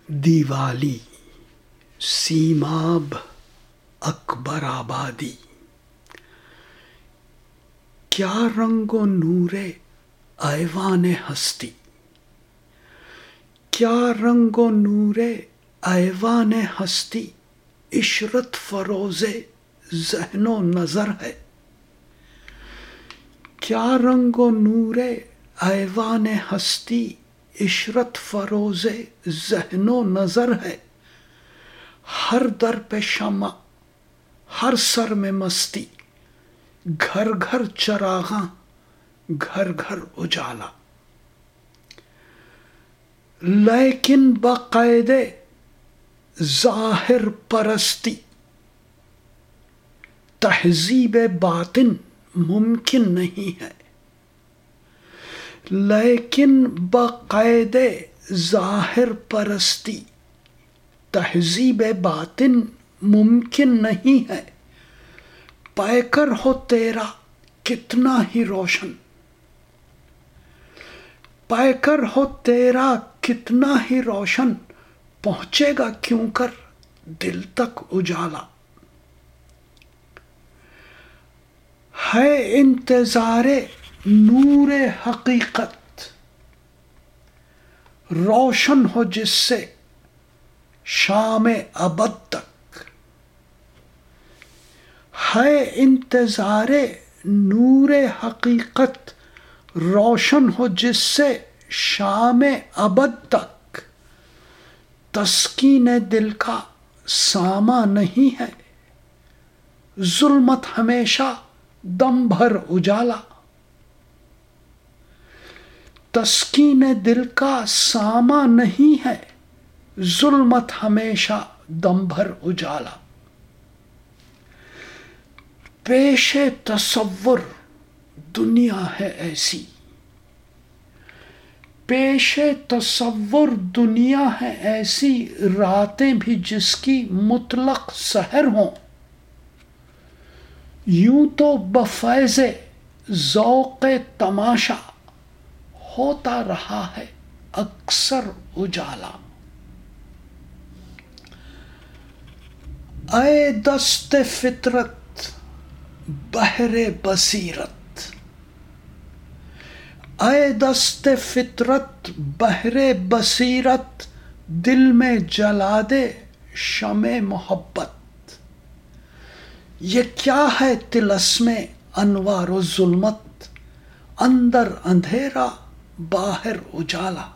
دیوالی سیماب اکبر آبادی، کیا رنگ و نور ایوان ہستی، کیا رنگ و نور ایوان ہستی، عشرت فروز ذہن و نظر ہے، کیا رنگ و نور ایوان ہستی، عشرت فروز ذہن و نظر ہے، ہر در پہ شمع ہر سر میں مستی، گھر گھر چراغاں گھر گھر اجالا، لیکن بقید ظاہر پرستی تہذیب باطن ممکن نہیں ہے، لیکن بقید ظاہر پرستی تہذیب باطن ممکن نہیں ہے، پیکر ہو تیرا کتنا ہی روشن، پیکر ہو تیرا کتنا ہی روشن، پہنچے گا کیوں کر دل تک اجالا، ہے انتظار نور حقیقت روشن ہو جس سے شام ابد تک، ہے انتظار نور حقیقت روشن ہو جس سے شام ابد تک، تسکین دل کا ساماں نہیں ہے، ظلمت ہمیشہ دم بھر اجالا، تسکین دل کا ساماں نہیں ہے، ظلمت ہمیشہ دم بھر اجالا، پیش تصور دنیا ہے ایسی، پیش تصور دنیا ہے ایسی، راتیں بھی جس کی مطلق سحر ہوں، یوں تو بفیض ذوق تماشا ہوتا رہا ہے اکثر اجالا، اے دست فطرت بحر بصیرت، اے دست فطرت بحر بصیرت، دل میں جلا دے شمع محبت، یہ کیا ہے طلسم انوار و ظلمت، اندر اندھیرا باہر اجالا،